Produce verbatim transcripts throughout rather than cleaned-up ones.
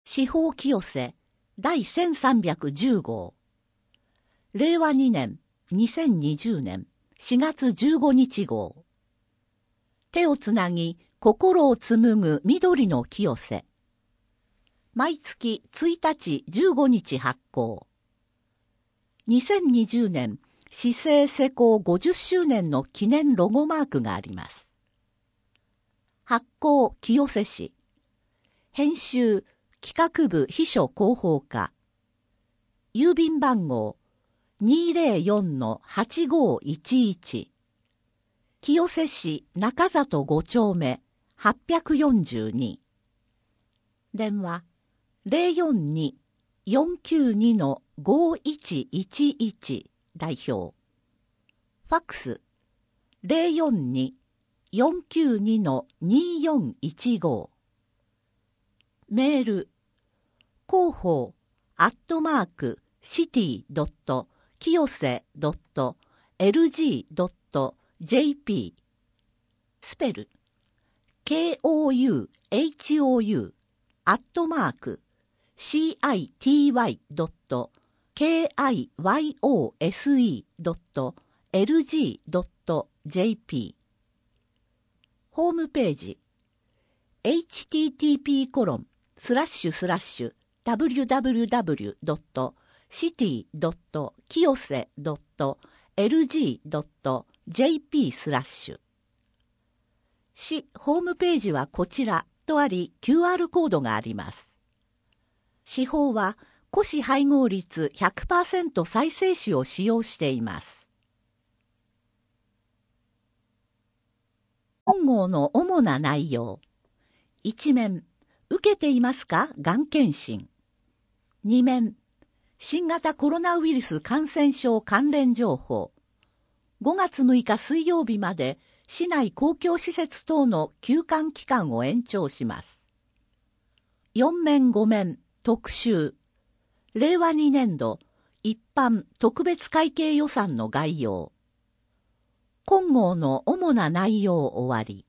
司法清瀬第せんさんびゃくじゅう号、れいわにねんにせんにじゅうねんしがつじゅうごにち号。手をつなぎ心を紡ぐ緑の清瀬。毎月ついたちじゅうごにち発行。にせんにじゅうねん市政施行ごじゅっしゅうねんの記念ロゴマークがあります。発行清瀬市。編集企画部秘書広報課。郵便番号 にーぜろよんのはちごいちいち。清瀬市中里ごちょうめはっぴゃくよんじゅうに。電話 ゼロよんに よんきゅうに ごいちいちいち 代表。ファックス ゼロよんに よんきゅうに によんいちご。メール広報アットマークシティドット清瀬ドットエルジードットジェーピー。スペル ケーオーユーエイチオーユー アットマーク シーアイティーワイ ドット ケーアイワイオーエスイー ドット エルジー ドット ジェーピー。ホームページ エイチティーティーピーコロンスラッシュスラッシュダブリュダブリュダブリュドットシティドット清瀬ドットエルジードットジェーピースラッシュ。市ホームページはこちらとあり キューアール コードがあります。市法は古紙配合率 ひゃくパーセント 再生紙を使用しています。本号の主な内容。いち面、受けていますか？がん検診。に面、新型コロナウイルス感染症関連情報。ごがつむいか水曜日まで市内公共施設等の休館期間を延長します。よん面ご面、特集。れいわにねんど一般特別会計予算の概要。本号の主な内容終わり。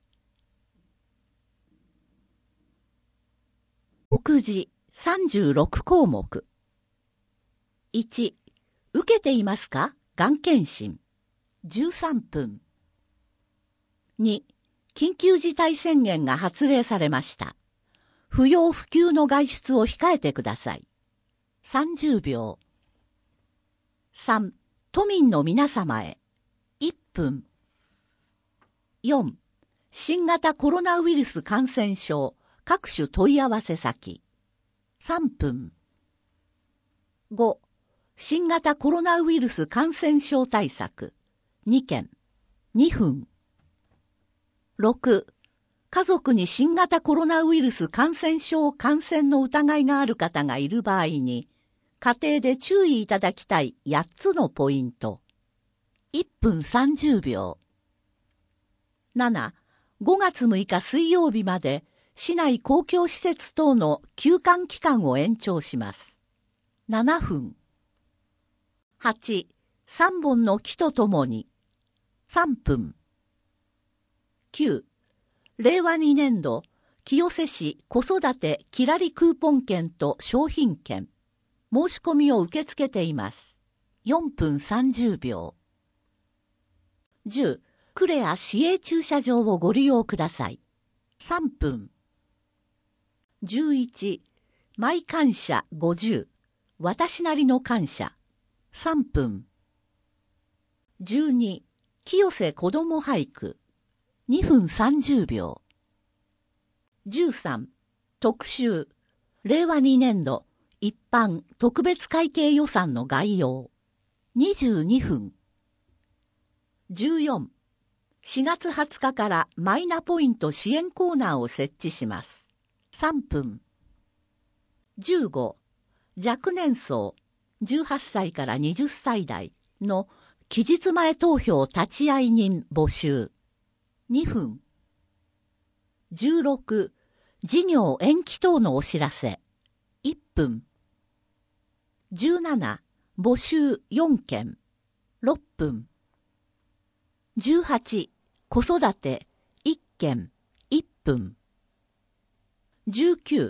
目次さんじゅうろくこうもく。いち、受けていますか？がん検診。じゅうさんぷん。に、緊急事態宣言が発令されました。不要不急の外出を控えてください。さんじゅうびょう。さん、都民の皆様へ。いっぷん。よん、新型コロナウイルス感染症各種問い合わせ先。さんぷん。ご、新型コロナウイルス感染症対策。にけん。にふん。ろく、家族に新型コロナウイルス感染症感染の疑いがある方がいる場合に、家庭で注意いただきたいやっつのポイント。いっぷんさんじゅうびょう。なな、ごがつむいか水曜日まで市内公共施設等の休館期間を延長します。ななふん。はち、さんぼんの木とともに。さんぷん。きゅう、れいわにねんど清瀬市子育てきらりクーポン券と商品券。申し込みを受け付けています。よんぷんさんじゅうびょう。じゅう、クレア市営駐車場をご利用ください。さんぷん。じゅういち、マイ感謝ごじゅう、私なりの感謝。さんぷん。じゅうに、清瀬子ども俳句。にふんさんじゅうびょう。じゅうさん、特集。れいわにねんど一般特別会計予算の概要。にじゅうにふん。じゅうよん、しがつはつかからマイナポイント支援コーナーを設置します。さんぷん。じゅうご、若年層じゅうはっさいからはたちだいの期日前投票立会人募集。にふん。じゅうろく、事業延期等のお知らせ。いっぷん。じゅうなな、募集よんけん。ろっぷん。じゅうはち、子育ていっけん。いっぷん。じゅうきゅう、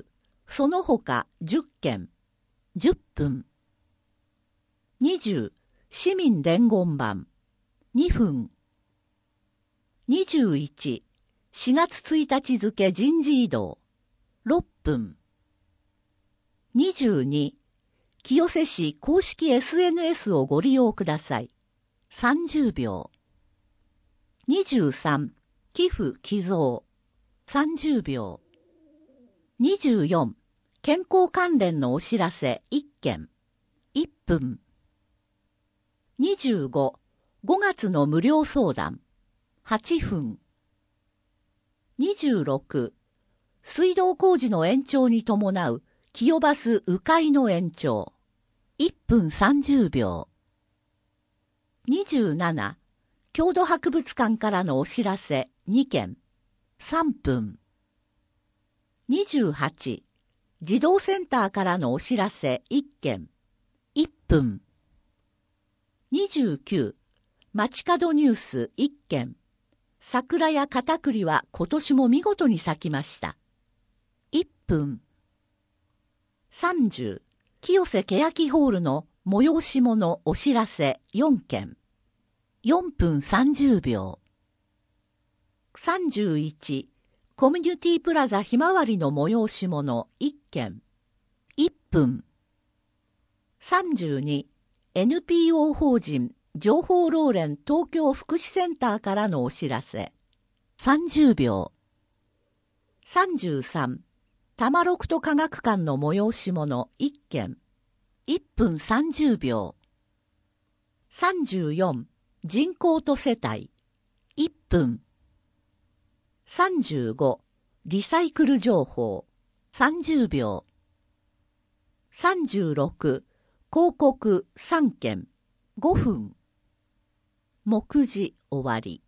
その他じゅっけん、じゅっぷん。にじゅう市民伝言板、にふん。にじゅういちしがつついたち付人事異動、ろっぷん。にじゅうに清瀬市公式 エスエヌエス をご利用ください、さんじゅうびょう。にじゅうさん寄付寄贈、さんじゅうびょう。にじゅうよん健康関連のお知らせいっけん、いっぷん。にじゅうごごがつの無料相談、はちふん。にじゅうろく水道工事の延長に伴う清バス迂回の延長、いっぷんさんじゅうびょう。にじゅうなな郷土博物館からのお知らせにけん、さんぷん。にじゅうはち児童センターからのお知らせいっけん、いっぷん。にじゅうきゅう街角ニュースいっけん、桜や片栗は今年も見事に咲きました、いっぷん。さんじゅう清瀬けやきホールの催し物お知らせよんけん、よんぷんさんじゅうびょう。さんじゅういちコミュニティプラザひまわりの催し物いっけん、いっぷん。さんじゅうにエヌピーオー 法人情報老連東京福祉センターからのお知らせさんじゅうびょう。さんじゅうさん多摩六都科学館の催し物いっけん、いっぷんさんじゅうびょう。さんじゅうよん人口と世帯、いっぷん。さんじゅうごリサイクル情報、さんじゅうびょう。さんじゅうろく広告さんけん、ごふん。目次終わり。